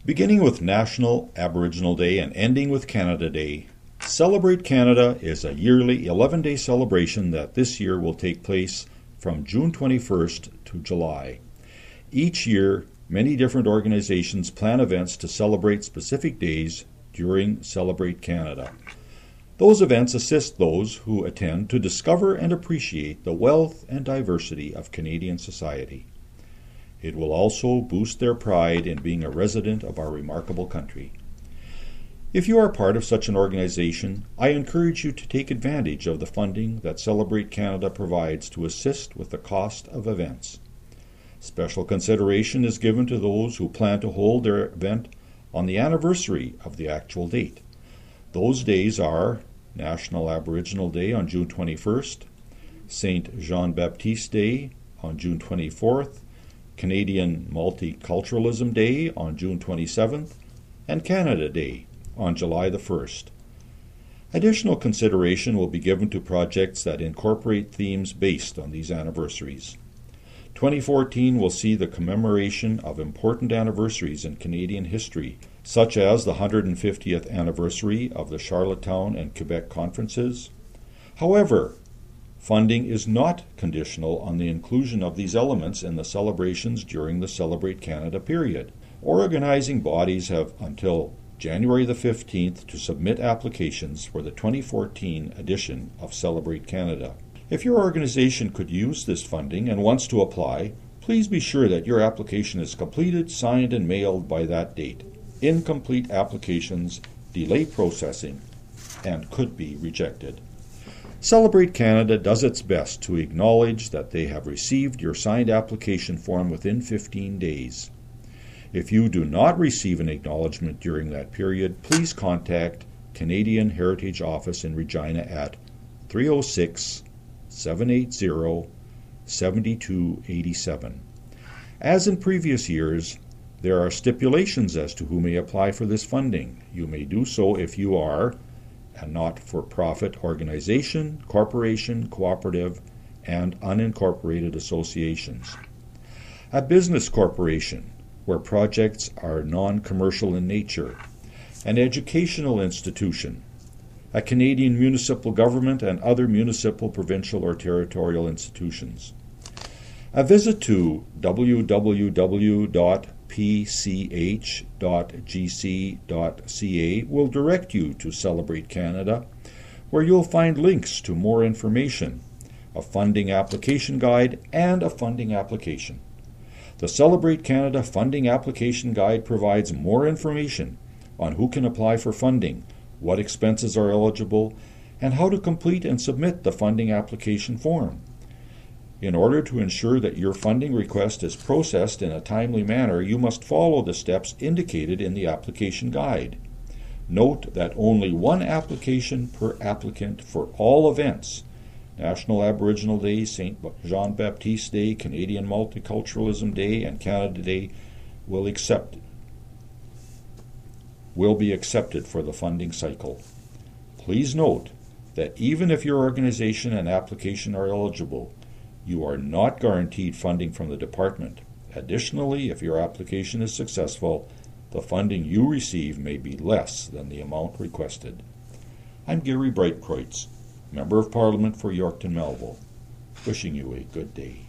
Beginning with National Aboriginal Day and ending with Canada Day, Celebrate Canada is a yearly 11-day celebration that this year will take place from June 21st to July. Each year, many different organizations plan events to celebrate specific days during Celebrate Canada. Those events assist those who attend to discover and appreciate the wealth and diversity of Canadian society. It will also boost their pride in being a resident of our remarkable country. If you are part of such an organization, I encourage you to take advantage of the funding that Celebrate Canada provides to assist with the cost of events. Special consideration is given to those who plan to hold their event on the anniversary of the actual date. Those days are National Aboriginal Day on June 21st, St. Jean-Baptiste Day on June 24th, Canadian Multiculturalism Day on June 27th, and Canada Day on July the 1st. Additional consideration will be given to projects that incorporate themes based on these anniversaries. 2014 will see the commemoration of important anniversaries in Canadian history, such as the 150th anniversary of the Charlottetown and Quebec conferences. However, funding is not conditional on the inclusion of these elements in the celebrations during the Celebrate Canada period. Organizing bodies have until January the 15th to submit applications for the 2014 edition of Celebrate Canada. If your organization could use this funding and wants to apply, please be sure that your application is completed, signed, and mailed by that date. Incomplete applications delay processing and could be rejected. Celebrate Canada does its best to acknowledge that they have received your signed application form within 15 days. If you do not receive an acknowledgement during that period, please contact Canadian Heritage Office in Regina at 306-780-7287. As in previous years, there are stipulations as to who may apply for this funding. You may do so if you are a not-for-profit organization, corporation, cooperative, and unincorporated associations. A business corporation, where projects are non-commercial in nature, an educational institution, a Canadian municipal government and other municipal, provincial, or territorial institutions. A visit to www.pch.gc.ca will direct you to Celebrate Canada, where you'll find links to more information, a funding application guide, and a funding application. The Celebrate Canada Funding Application Guide provides more information on who can apply for funding, what expenses are eligible, and how to complete and submit the funding application form. In order to ensure that your funding request is processed in a timely manner, you must follow the steps indicated in the application guide. Note that only one application per applicant for all events, National Aboriginal Day, St. Jean-Baptiste Day, Canadian Multiculturalism Day, and Canada Day will be accepted for the funding cycle. Please note that even if your organization and application are eligible, you are not guaranteed funding from the department. Additionally, if your application is successful, the funding you receive may be less than the amount requested. I'm Gary Breitkreutz, Member of Parliament for Yorkton Melville, wishing you a good day.